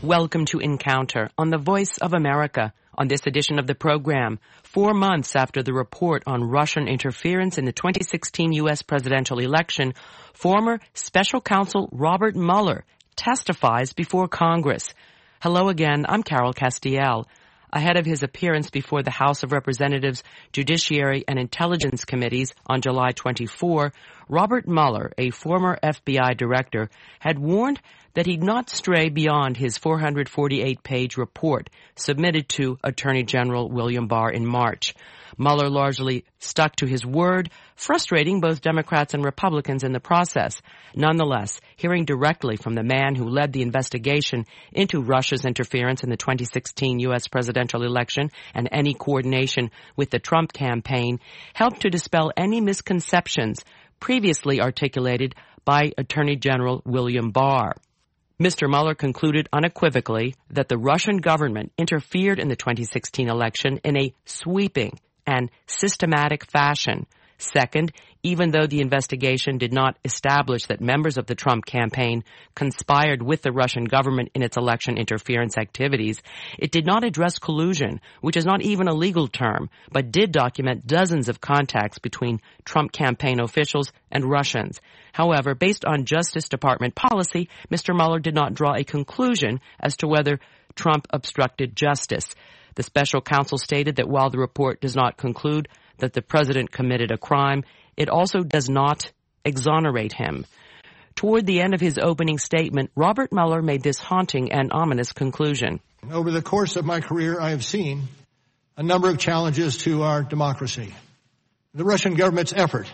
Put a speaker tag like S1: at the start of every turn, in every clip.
S1: Welcome to Encounter on the Voice of America. On this edition of the program, 4 months after the report on Russian interference in the 2016 U.S. presidential election, former special counsel Robert Mueller testifies before Congress. Hello again, I'm Carol Castiel. Ahead of his appearance before the House of Representatives Judiciary and Intelligence Committees on July 24, Robert Mueller, a former FBI director, had warned that he'd not stray beyond his 448-page report submitted to Attorney General William Barr in March. Mueller largely stuck to his word, frustrating both Democrats and Republicans in the process. Nonetheless, hearing directly from the man who led the investigation into Russia's interference in the 2016 U.S. presidential election and any coordination with the Trump campaign helped to dispel any misconceptions previously articulated by Attorney General William Barr. Mr. Mueller concluded unequivocally that the Russian government interfered in the 2016 election in a sweeping and systematic fashion. Second, even though the investigation did not establish that members of the Trump campaign conspired with the Russian government in its election interference activities, it did not address collusion, which is not even a legal term, but did document dozens of contacts between Trump campaign officials and Russians. However, based on Justice Department policy, Mr. Mueller did not draw a conclusion as to whether Trump obstructed justice. The special counsel stated that while the report does not conclude that the president committed a crime, it also does not exonerate him. Toward the end of his opening statement, Robert Mueller made this haunting and ominous conclusion.
S2: Over the course of my career, I have seen a number of challenges to our democracy. The Russian government's effort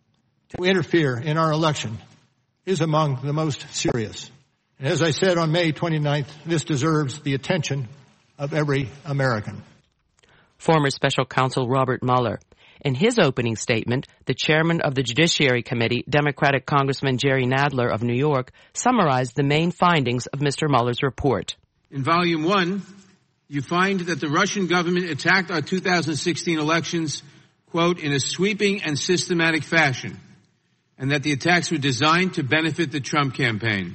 S2: to interfere in our election is among the most serious. And as I said on May 29th, this deserves the attention of every American.
S1: Former special counsel Robert Mueller. In his opening statement, the chairman of the Judiciary Committee, Democratic Congressman Jerry Nadler of New York, summarized the main findings of Mr. Mueller's report.
S3: In Volume 1, you find that the Russian government attacked our 2016 elections, quote, in a sweeping and systematic fashion, and that the attacks were designed to benefit the Trump campaign.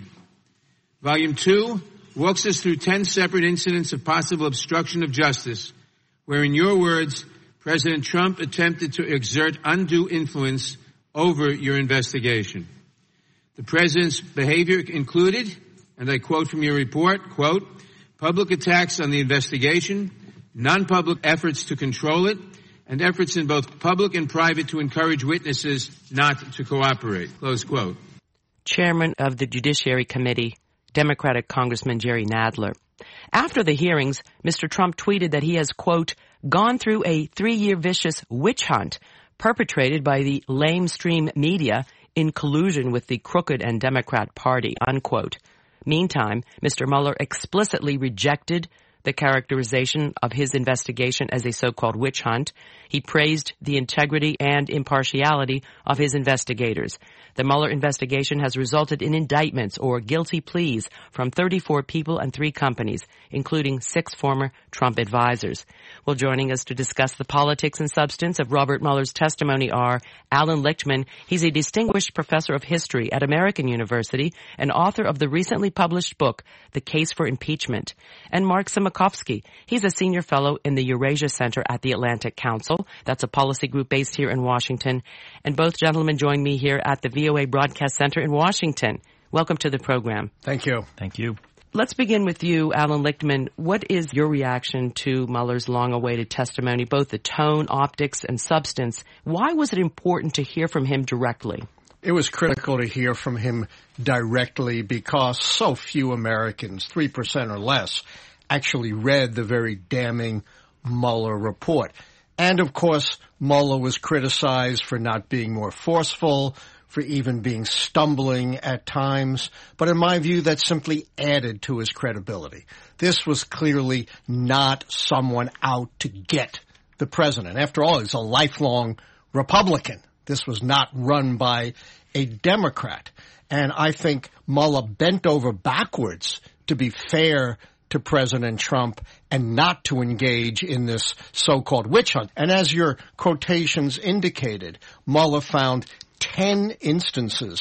S3: Volume 2 walks us through 10 separate incidents of possible obstruction of justice, where, in your words, President Trump attempted to exert undue influence over your investigation. The president's behavior included, and I quote from your report, quote, public attacks on the investigation, non-public efforts to control it, and efforts in both public and private to encourage witnesses not to cooperate, close quote.
S1: Chairman of the Judiciary Committee, Democratic Congressman Jerry Nadler. After the hearings, Mr. Trump tweeted that he has, quote, gone through a 3-year vicious witch hunt perpetrated by the lamestream media in collusion with the crooked and Democrat Party, unquote. Meantime, Mr. Mueller explicitly rejected the characterization of his investigation as a so-called witch hunt. He praised the integrity and impartiality of his investigators. The Mueller investigation has resulted in indictments or guilty pleas from 34 people and 3 companies, including 6 former Trump advisors. Well, joining us to discuss the politics and substance of Robert Mueller's testimony are Alan Lichtman. He's a distinguished professor of history at American University and author of the recently published book, The Case for Impeachment. And Mark Simakovsky. He's a senior fellow in the Eurasia Center at the Atlantic Council. That's a policy group based here in Washington. And both gentlemen join me here at the VOA Broadcast Center in Washington. Welcome to the program.
S4: Thank you.
S5: Thank you.
S1: Let's begin with you, Alan Lichtman. What is your reaction to Mueller's long-awaited testimony, both the tone, optics, and substance? Why was it important to hear from him directly?
S4: It was critical to hear from him directly because so few Americans, 3% or less, actually read the very damning Mueller report. And, of course, Mueller was criticized for not being more forceful, for even being stumbling at times. But in my view, that simply added to his credibility. This was clearly not someone out to get the president. After all, he's a lifelong Republican. This was not run by a Democrat. And I think Mueller bent over backwards to be fair to President Trump and not to engage in this so-called witch hunt. And as your quotations indicated, Mueller found 10 instances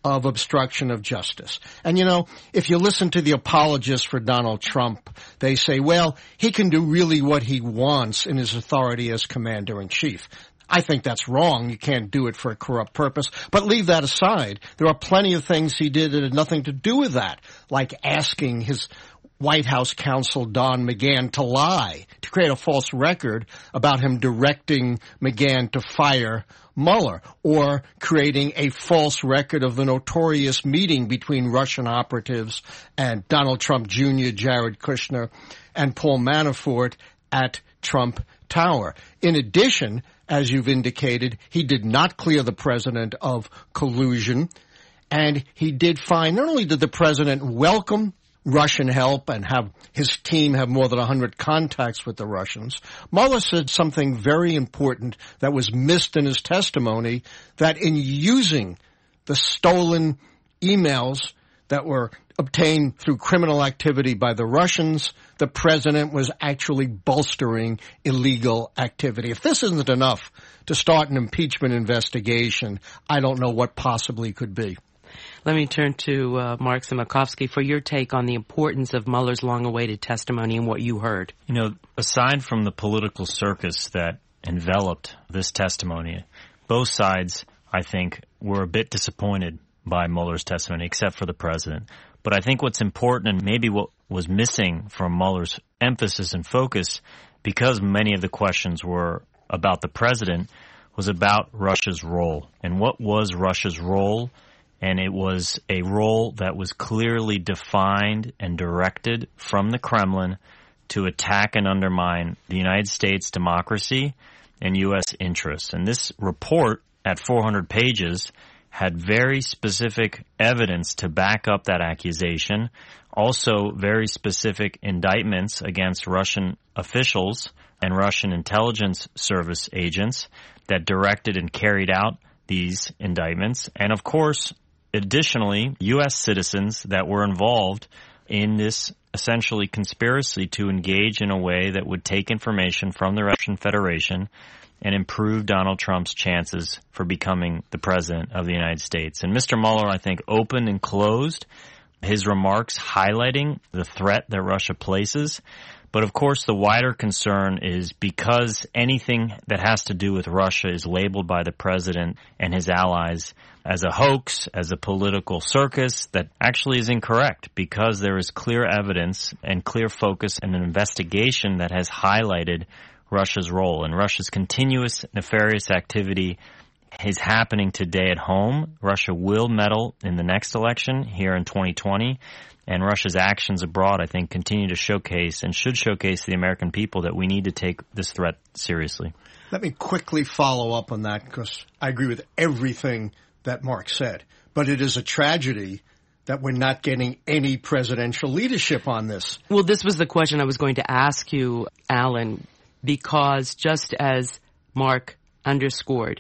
S4: of obstruction of justice. And, if you listen to the apologists for Donald Trump, they say, well, he can do really what he wants in his authority as commander-in-chief. I think that's wrong. You can't do it for a corrupt purpose. But leave that aside. There are plenty of things he did that had nothing to do with that, like asking his White House counsel Don McGahn to lie, to create a false record about him directing McGahn to fire Mueller, or creating a false record of the notorious meeting between Russian operatives and Donald Trump Jr., Jared Kushner, and Paul Manafort at Trump Tower. In addition, as you've indicated, he did not clear the president of collusion, and he did find, not only did the president welcome Russian help and have his team have more than 100 contacts with the Russians, Mueller said something very important that was missed in his testimony, that in using the stolen emails that were obtained through criminal activity by the Russians, the president was actually bolstering illegal activity. If this isn't enough to start an impeachment investigation, I don't know what possibly could be.
S1: Let me turn to Mark Simakovsky for your take on the importance of Mueller's long-awaited testimony and what you heard.
S5: Aside from the political circus that enveloped this testimony, both sides, I think, were a bit disappointed by Mueller's testimony, except for the president. But I think what's important, and maybe what was missing from Mueller's emphasis and focus, because many of the questions were about the president, was about Russia's role. And what was Russia's role? And it was a role that was clearly defined and directed from the Kremlin to attack and undermine the United States democracy and U.S. interests. And this report, at 400 pages, had very specific evidence to back up that accusation, also very specific indictments against Russian officials and Russian intelligence service agents that directed and carried out these indictments. And of course, additionally, U.S. citizens that were involved in this essentially conspiracy to engage in a way that would take information from the Russian Federation and improve Donald Trump's chances for becoming the president of the United States. And Mr. Mueller, I think, opened and closed his remarks highlighting the threat that Russia places. But of course, the wider concern is because anything that has to do with Russia is labeled by the president and his allies as a hoax, as a political circus, that actually is incorrect, because there is clear evidence and clear focus and an investigation that has highlighted Russia's role. And Russia's continuous nefarious activity is happening today at home. Russia will meddle in the next election here in 2020. And Russia's actions abroad, I think, continue to showcase and should showcase to the American people that we need to take this threat seriously.
S4: Let me quickly follow up on that, because I agree with everything that Mark said. But it is a tragedy that we're not getting any presidential leadership on this.
S1: Well, this was the question I was going to ask you, Alan, because just as Mark underscored,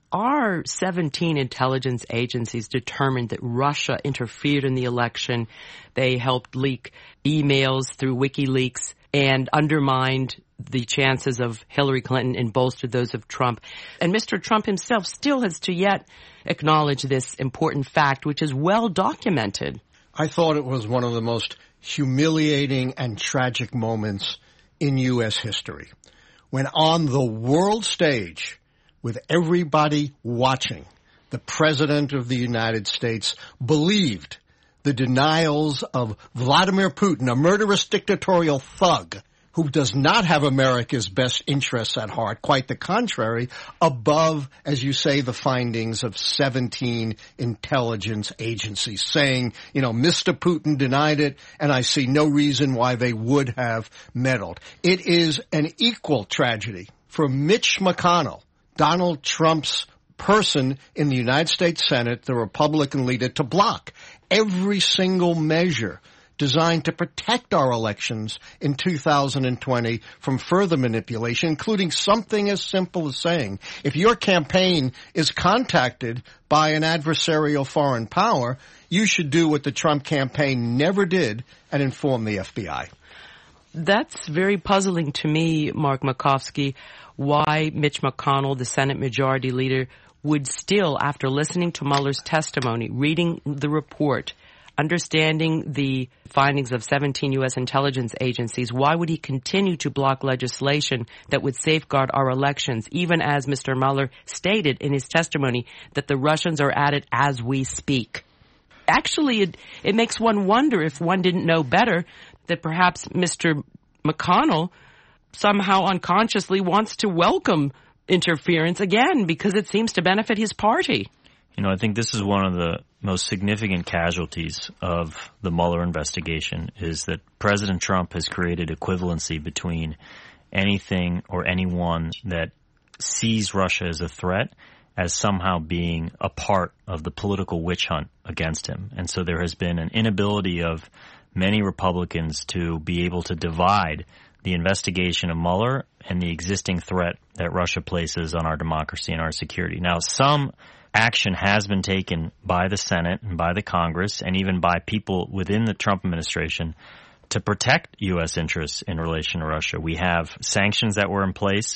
S1: are 17 intelligence agencies determined that Russia interfered in the election? They helped leak emails through WikiLeaks and undermined the chances of Hillary Clinton and bolstered those of Trump. And Mr. Trump himself still has to yet acknowledge this important fact, which is well documented.
S4: I thought it was one of the most humiliating and tragic moments in U.S. history, when on the world stage, with everybody watching, the President of the United States believed the denials of Vladimir Putin, a murderous dictatorial thug who does not have America's best interests at heart, quite the contrary, above, as you say, the findings of 17 intelligence agencies, saying, Mr. Putin denied it, and I see no reason why they would have meddled. It is an equal tragedy for Mitch McConnell, Donald Trump's person in the United States Senate, the Republican leader, to block every single measure designed to protect our elections in 2020 from further manipulation, including something as simple as saying, if your campaign is contacted by an adversarial foreign power, you should do what the Trump campaign never did and inform the FBI.
S1: That's very puzzling to me, Mark Makovsky, why Mitch McConnell, the Senate Majority Leader, would still, after listening to Mueller's testimony, reading the report, understanding the findings of 17 U.S. intelligence agencies, why would he continue to block legislation that would safeguard our elections, even as Mr. Mueller stated in his testimony that the Russians are at it as we speak? Actually, it makes one wonder if one didn't know better that perhaps Mr. McConnell somehow unconsciously wants to welcome interference again because it seems to benefit his party.
S5: You know, I think this is one of the most significant casualties of the Mueller investigation is that President Trump has created equivalency between anything or anyone that sees Russia as a threat as somehow being a part of the political witch hunt against him. And so there has been an inability of many Republicans to be able to divide the investigation of Mueller and the existing threat that Russia places on our democracy and our security. Now, some action has been taken by the Senate and by the Congress and even by people within the Trump administration to protect U.S. interests in relation to Russia. We have sanctions that were in place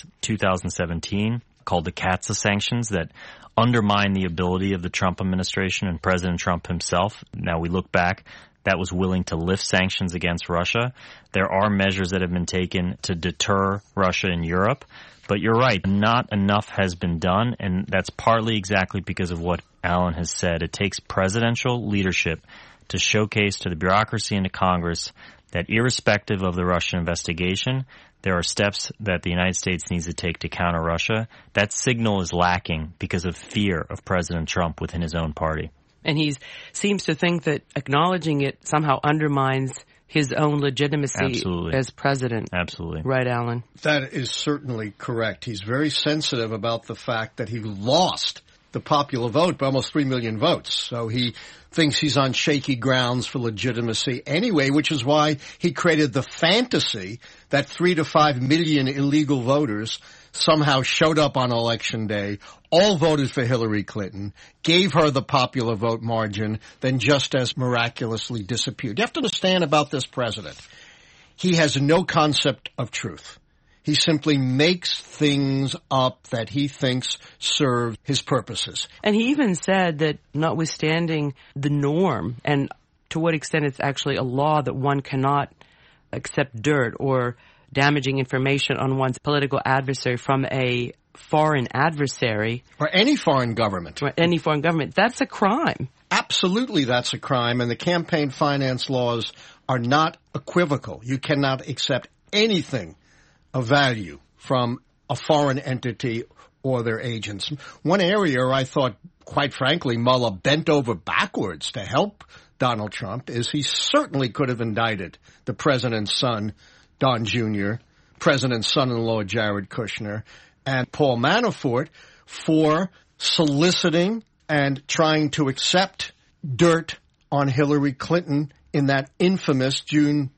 S5: 2017 called the CAATSA sanctions that undermine the ability of the Trump administration and President Trump himself. Now we look back, that was willing to lift sanctions against Russia. There are measures that have been taken to deter Russia in Europe. But you're right, not enough has been done, and that's partly exactly because of what Alan has said. It takes presidential leadership to showcase to the bureaucracy and to Congress that irrespective of the Russian investigation, there are steps that the United States needs to take to counter Russia. That signal is lacking because of fear of President Trump within his own party.
S1: And he seems to think that acknowledging it somehow undermines his own legitimacy
S5: Absolutely.
S1: As president.
S5: Absolutely.
S1: Right, Alan?
S4: That is certainly correct. He's very sensitive about the fact that he lost the popular vote by almost 3 million votes. So he thinks he's on shaky grounds for legitimacy anyway, which is why he created the fantasy that 3 to 5 million illegal voters somehow showed up on Election Day, all voted for Hillary Clinton, gave her the popular vote margin, then just as miraculously disappeared. You have to understand about this president. He has no concept of truth. He simply makes things up that he thinks serve his purposes.
S1: And he even said that notwithstanding the norm, and to what extent it's actually a law that one cannot accept dirt or damaging information on one's political adversary from a foreign adversary.
S4: Or any foreign government.
S1: Any foreign government. That's a crime.
S4: Absolutely, that's a crime. And the campaign finance laws are not equivocal. You cannot accept anything of value from a foreign entity or their agents. One area I thought, quite frankly, Mueller bent over backwards to help Donald Trump is he certainly could have indicted the president's son, Don Jr., President's son-in-law, Jared Kushner, and Paul Manafort for soliciting and trying to accept dirt on Hillary Clinton in that infamous June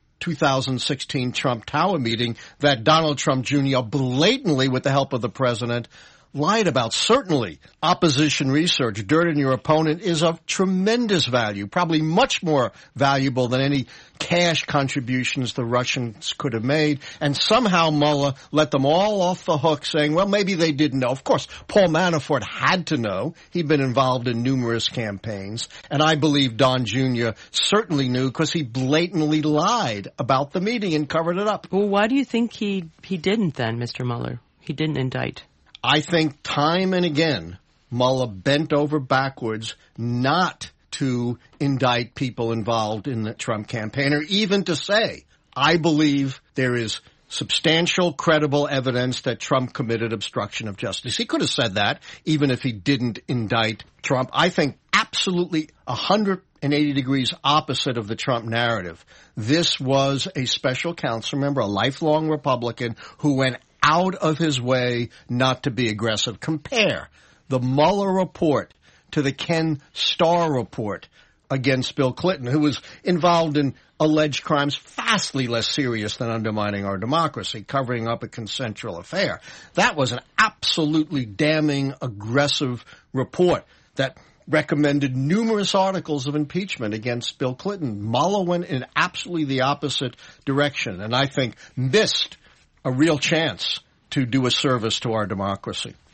S4: 2016 Trump Tower meeting that Donald Trump Jr. blatantly, with the help of the president, lied about. Certainly, opposition research, dirt in your opponent, is of tremendous value, probably much more valuable than any cash contributions the Russians could have made. And somehow Mueller let them all off the hook saying, well, maybe they didn't know. Of course, Paul Manafort had to know. He'd been involved in numerous campaigns. And I believe Don Jr. certainly knew because he blatantly lied about the meeting and covered it up.
S1: Well, why do you think he didn't then, Mr. Mueller? He didn't indict.
S4: I think time and again, Mueller bent over backwards not to indict people involved in the Trump campaign or even to say, I believe there is substantial, credible evidence that Trump committed obstruction of justice. He could have said that even if he didn't indict Trump. I think absolutely 180 degrees opposite of the Trump narrative. This was a special counsel member, a lifelong Republican who went out of his way not to be aggressive. Compare the Mueller report to the Ken Starr report against Bill Clinton, who was involved in alleged crimes vastly less serious than undermining our democracy, covering up a consensual affair. That was an absolutely damning, aggressive report that recommended numerous articles of impeachment against Bill Clinton. Mueller went in absolutely the opposite direction, and I think missed a real chance to do a service to our democracy.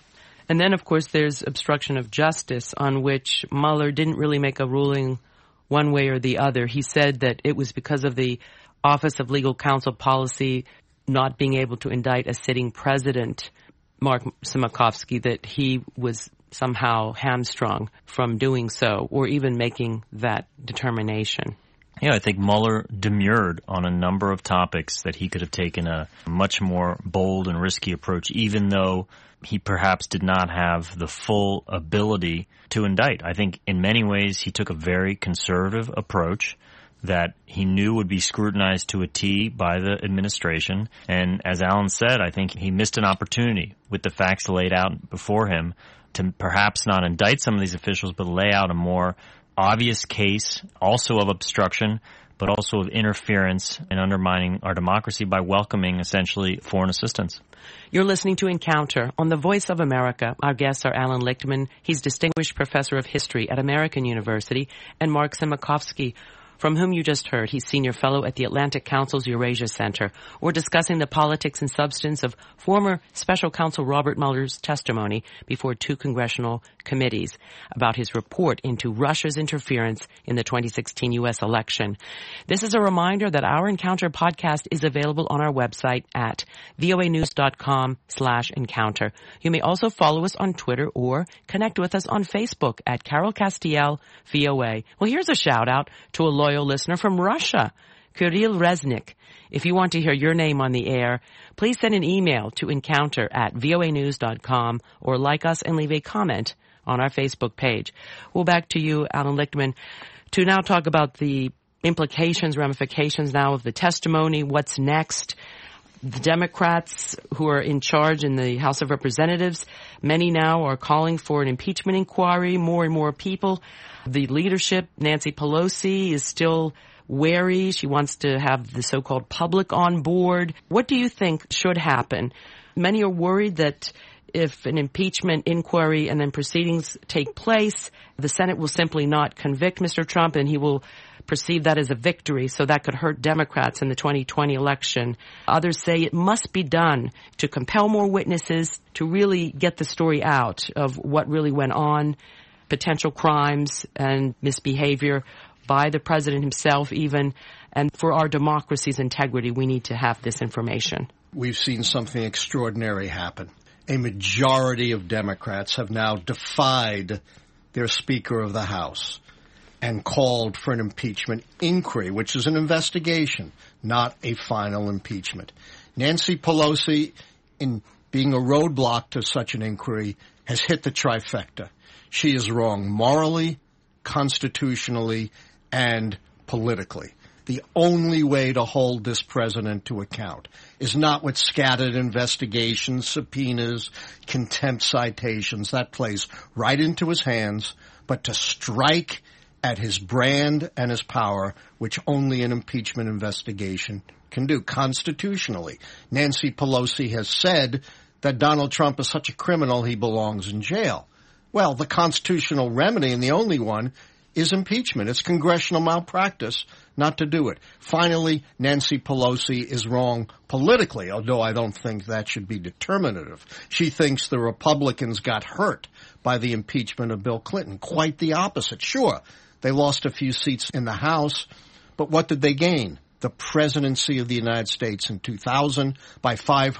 S1: And then, of course, there's obstruction of justice, on which Mueller didn't really make a ruling one way or the other. He said that it was because of the Office of Legal Counsel policy not being able to indict a sitting president, Mark Simakovsky, that he was somehow hamstrung from doing so or even making that determination.
S5: Yeah, I think Mueller demurred on a number of topics that he could have taken a much more bold and risky approach, even though he perhaps did not have the full ability to indict. I think in many ways he took a very conservative approach that he knew would be scrutinized to a T by the administration. And as Alan said, I think he missed an opportunity with the facts laid out before him to perhaps not indict some of these officials, but lay out a more obvious case also of obstruction, but also of interference and undermining our democracy by welcoming essentially foreign assistance.
S1: You're listening to Encounter on the Voice of America. Our guests are Alan Lichtman. He's Distinguished Professor of History at American University, and Mark Simakovsky, from whom you just heard. He's Senior Fellow at the Atlantic Council's Eurasia Center. We're discussing the politics and substance of former Special Counsel Robert Mueller's testimony before two congressional committees about his report into Russia's interference in the 2016 U.S. election. This is a reminder that our Encounter podcast is available on our website at voanews.com/encounter. You may also follow us on Twitter or connect with us on Facebook at Carol Castiel VOA. Well, here's a shout out to a loyal listener from Russia, Kirill Reznik. If you want to hear your name on the air, please send an email to encounter@voanews.com or like us and leave a comment on our Facebook page. Well, back to you, Alan Lichtman, to now talk about the implications, ramifications now of the testimony. What's next? The Democrats who are in charge in the House of Representatives, many now are calling for an impeachment inquiry, more and more people. The leadership, Nancy Pelosi, is still wary. She wants to have the so-called public on board. What do you think should happen? Many are worried that if an impeachment inquiry and then proceedings take place, the Senate will simply not convict Mr. Trump and he will perceive that as a victory, so that could hurt Democrats in the 2020 election. Others say it must be done to compel more witnesses to really get the story out of what really went on, potential crimes and misbehavior by the president himself even. And for our democracy's integrity, we need to have this information.
S4: We've seen something extraordinary happen. A majority of Democrats have now defied their Speaker of the House and called for an impeachment inquiry, which is an investigation, not a final impeachment. Nancy Pelosi, in being a roadblock to such an inquiry, has hit the trifecta. She is wrong morally, constitutionally, and politically. The only way to hold this president to account is not with scattered investigations, subpoenas, contempt citations. That plays right into his hands, but to strike at his brand and his power, which only an impeachment investigation can do constitutionally. Nancy Pelosi has said that Donald Trump is such a criminal he belongs in jail. Well, the constitutional remedy, and the only one, is impeachment. It's congressional malpractice not to do it. Finally, Nancy Pelosi is wrong politically, although I don't think that should be determinative. She thinks the Republicans got hurt by the impeachment of Bill Clinton. Quite the opposite. Sure, they lost a few seats in the House, but what did they gain? The presidency of the United States in 2000 by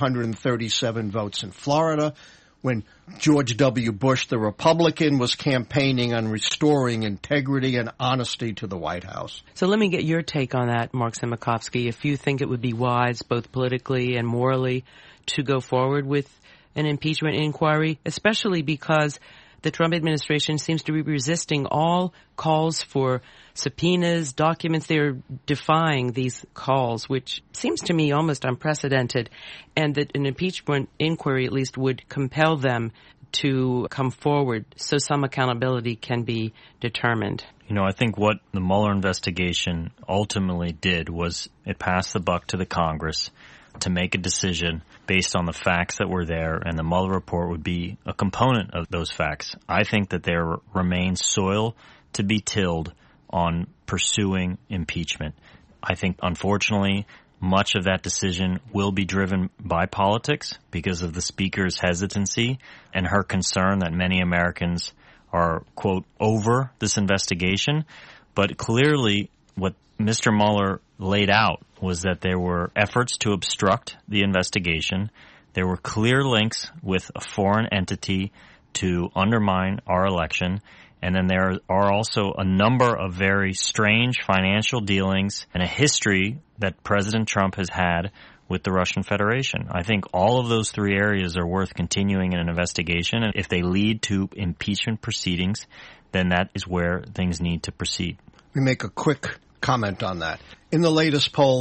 S4: 537 votes in Florida, when George W. Bush, the Republican, was campaigning on restoring integrity and honesty to the White House.
S1: So let me get your take on that, Mark Simakovsky. If you think it would be wise, both politically and morally, to go forward with an impeachment inquiry, especially because the Trump administration seems to be resisting all calls for subpoenas, documents. They're defying these calls, which seems to me almost unprecedented, and that an impeachment inquiry at least would compel them to come forward so some accountability can be determined.
S5: You know, I think what the Mueller investigation ultimately did was it passed the buck to the Congress to make a decision based on the facts that were there, and the Mueller report would be a component of those facts. I think that there remains soil to be tilled on pursuing impeachment. I think, unfortunately, much of that decision will be driven by politics because of the Speaker's hesitancy and her concern that many Americans are, quote, over this investigation. But clearly what Mr. Mueller laid out was that there were efforts to obstruct the investigation. There were clear links with a foreign entity to undermine our election. And then there are also a number of very strange financial dealings and a history that President Trump has had with the Russian Federation. I think all of those three areas are worth continuing in an investigation. And if they lead to impeachment proceedings, then that is where things need to proceed.
S4: Let me make a quick comment on that. In the latest poll,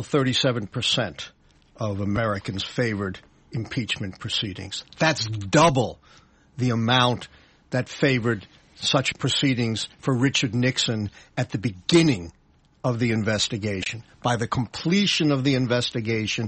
S4: 37% of Americans favored impeachment proceedings. That's double the amount that favored such proceedings for Richard Nixon at the beginning of the investigation. By the completion of the investigation,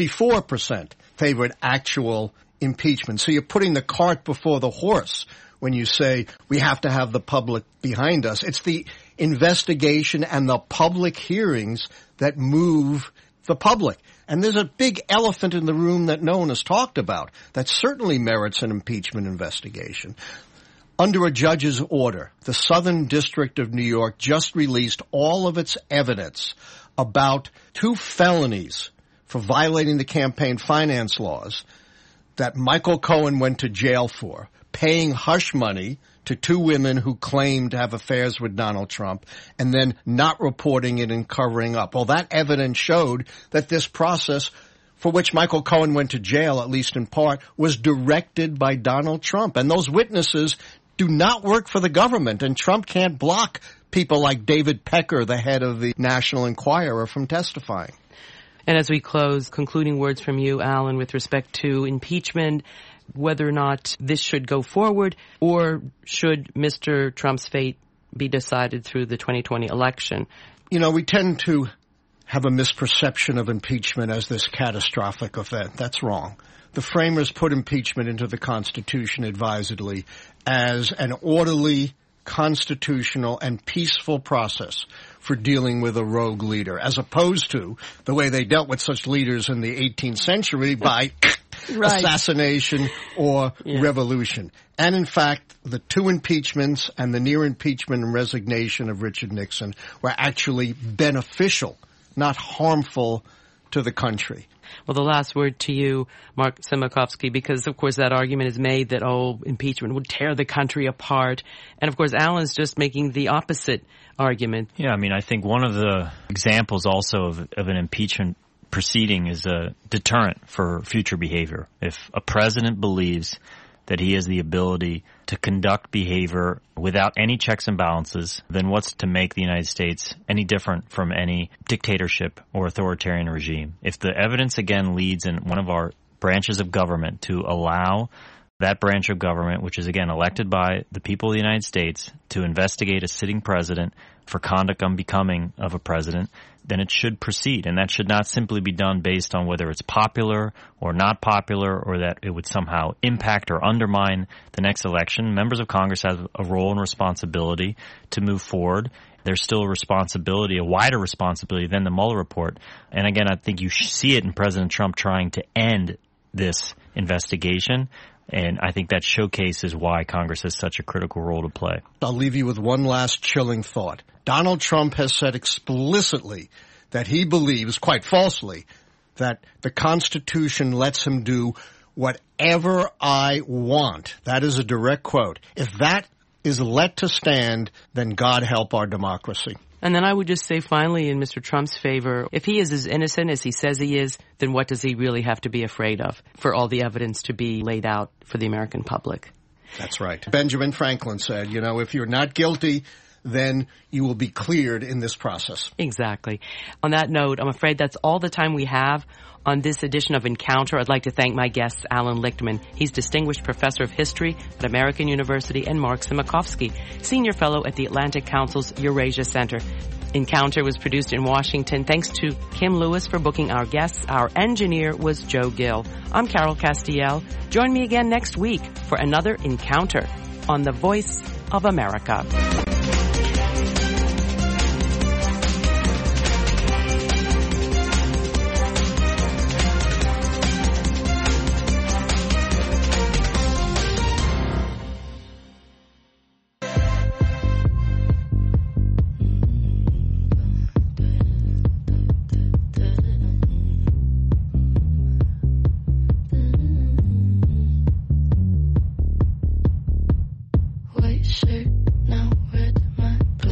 S4: 54% favored actual impeachment. So you're putting the cart before the horse when you say we have to have the public behind us. It's the investigation and the public hearings that move the public. And there's a big elephant in the room that no one has talked about that certainly merits an impeachment investigation. Under a judge's order, the Southern District of New York just released all of its evidence about 2 felonies for violating the campaign finance laws that Michael Cohen went to jail for, paying hush money to 2 women who claimed to have affairs with Donald Trump, and then not reporting it and covering up. Well, that evidence showed that this process for which Michael Cohen went to jail, at least in part, was directed by Donald Trump. And those witnesses do not work for the government, and Trump can't block people like David Pecker, the head of the National Enquirer, from testifying.
S1: And as we close, concluding words from you, Alan, with respect to impeachment, whether or not this should go forward, or should Mr. Trump's fate be decided through the 2020 election?
S4: You know, we tend to have a misperception of impeachment as this catastrophic event. That's wrong. The framers put impeachment into the Constitution advisedly as an orderly, constitutional, and peaceful process for dealing with a rogue leader, as opposed to the way they dealt with such leaders in the 18th century by assassination or revolution. And in fact, the 2 impeachments and the near impeachment and resignation of Richard Nixon were actually beneficial, not harmful to the country.
S1: Well, the last word to you, Mark Simakovsky, because, of course, that argument is made that, impeachment would tear the country apart. And, of course, Alan's just making the opposite argument.
S5: Yeah, I mean, I think one of the examples also of an impeachment proceeding is a deterrent for future behavior. If a president believes that he has the ability to conduct behavior without any checks and balances, then what's to make the United States any different from any dictatorship or authoritarian regime? If the evidence again leads in one of our branches of government to allow that branch of government, which is again elected by the people of the United States, to investigate a sitting president for conduct unbecoming of a president, then it should proceed. And that should not simply be done based on whether it's popular or not popular, or that it would somehow impact or undermine the next election. Members of Congress have a role and responsibility to move forward. There's still a responsibility, a wider responsibility than the Mueller report. And again, I think you see it in President Trump trying to end this investigation. And I think that showcases why Congress has such a critical role to play.
S4: I'll leave you with one last chilling thought. Donald Trump has said explicitly that he believes, quite falsely, that the Constitution lets him do whatever I want. That is a direct quote. If that is let to stand, then God help our democracy.
S1: And then I would just say finally in Mr. Trump's favor, if he is as innocent as he says he is, then what does he really have to be afraid of for all the evidence to be laid out for the American public?
S4: That's right. Benjamin Franklin said, if you're not guilty, then you will be cleared in this process.
S1: Exactly. On that note, I'm afraid that's all the time we have on this edition of Encounter. I'd like to thank my guest, Alan Lichtman. He's Distinguished Professor of History at American University, and Mark Simakovsky, Senior Fellow at the Atlantic Council's Eurasia Center. Encounter was produced in Washington. Thanks to Kim Lewis for booking our guests. Our engineer was Joe Gill. I'm Carol Castiel. Join me again next week for another Encounter on The Voice of America.
S6: white shirt, now red